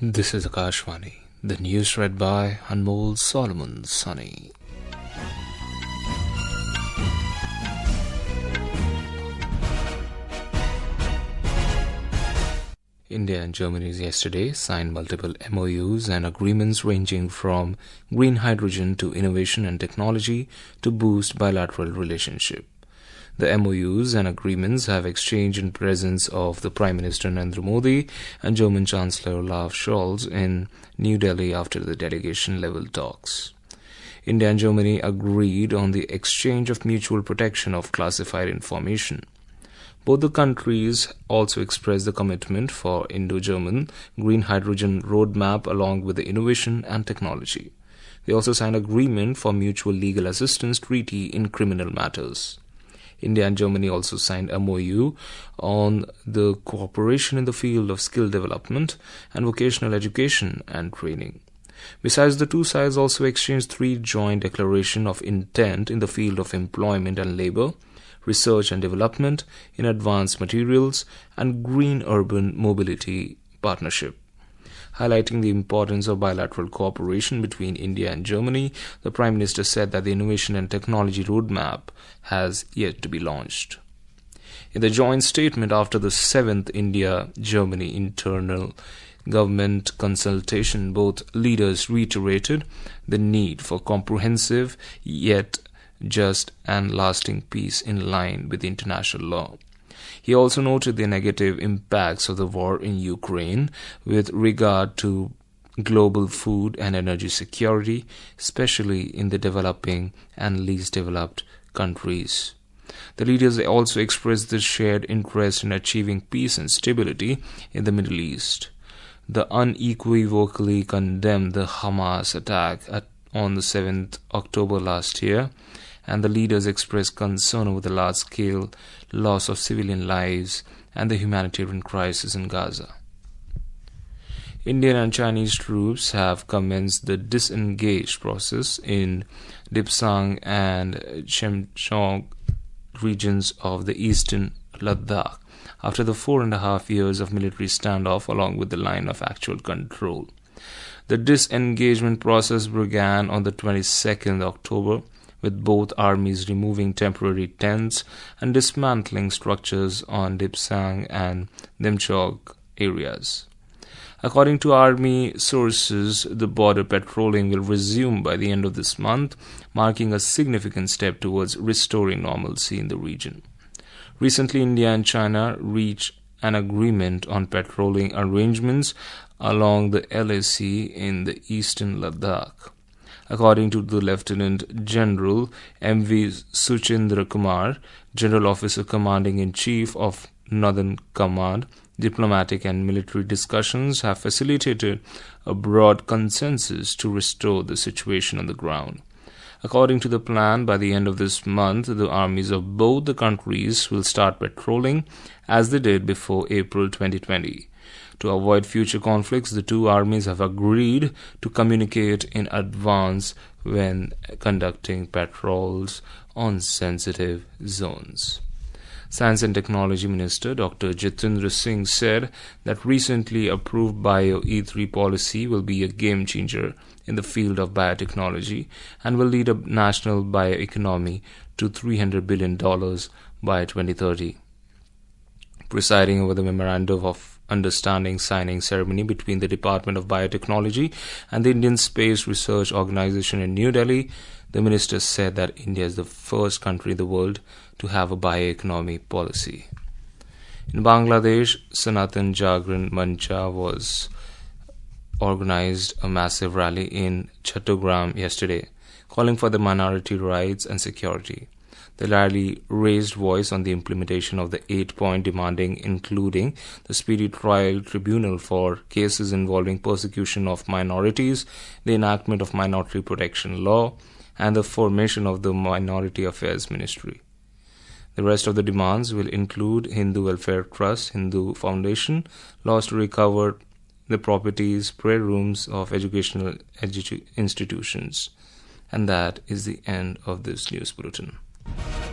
This is Akashvani. The news read by Anmol Solomon Sunny. India and Germany yesterday signed multiple MOUs and agreements ranging from green hydrogen to innovation and technology to boost bilateral relationship. The MOUs and agreements have exchanged in presence of the Prime Minister Narendra Modi and German Chancellor Olaf Scholz in New Delhi after the delegation-level talks. India and Germany agreed on the exchange of mutual protection of classified information. Both the countries also expressed the commitment for Indo-German green hydrogen roadmap along with the innovation and technology. They also signed agreement for mutual legal assistance treaty in criminal matters. India and Germany also signed a MOU on the cooperation in the field of skill development and vocational education and training. Besides, the two sides also exchanged 3 joint declarations of intent in the field of employment and labor, research and development in advanced materials, and green urban mobility partnership. Highlighting the importance of bilateral cooperation between India and Germany, the Prime Minister said that the Innovation and Technology Roadmap has yet to be launched. In the joint statement after the 7th India-Germany internal government consultation, both leaders reiterated the need for comprehensive yet just and lasting peace in line with international law. He also noted the negative impacts of the war in Ukraine with regard to global food and energy security, especially in the developing and least developed countries. The leaders also expressed the shared interest in achieving peace and stability in the Middle East. They unequivocally condemned the Hamas attack on the 7th October last year, and the leaders expressed concern over the large-scale loss of civilian lives and the humanitarian crisis in Gaza. Indian and Chinese troops have commenced the disengage process in Dipsang and Chemchong regions of the eastern Ladakh after the 4.5 years of military standoff along with the line of actual control. The disengagement process began on the 22nd October with both armies removing temporary tents and dismantling structures on Dipsang and Demchok areas. According to army sources, the border patrolling will resume by the end of this month, marking a significant step towards restoring normalcy in the region. Recently, India and China reached an agreement on patrolling arrangements along the LAC in the eastern Ladakh. According to the Lieutenant General M.V. Suchindra Kumar, General Officer Commanding-in-Chief of Northern Command, diplomatic and military discussions have facilitated a broad consensus to restore the situation on the ground. According to the plan, by the end of this month, the armies of both the countries will start patrolling as they did before April 2020. To avoid future conflicts, the two armies have agreed to communicate in advance when conducting patrols on sensitive zones. Science and Technology Minister Dr. Jitendra Singh said that recently approved Bio-E3 policy will be a game-changer in the field of biotechnology and will lead a national bioeconomy to $300 billion by 2030. Presiding over the Memorandum of Understanding signing ceremony between the Department of Biotechnology and the Indian Space Research Organization in New Delhi, the minister said that India is the first country in the world to have a bioeconomy policy. In Bangladesh, Sanatan Jagran Mancha was organized a massive rally in Chattogram yesterday, calling for the minority rights and security. The rally raised voice on the implementation of the 8-point demanding including the speedy trial tribunal for cases involving persecution of minorities, the enactment of minority protection law, and the formation of the Minority Affairs Ministry. The rest of the demands will include Hindu Welfare Trust, Hindu Foundation, laws to recover the properties, prayer rooms of educational institutions. And that is the end of this news bulletin.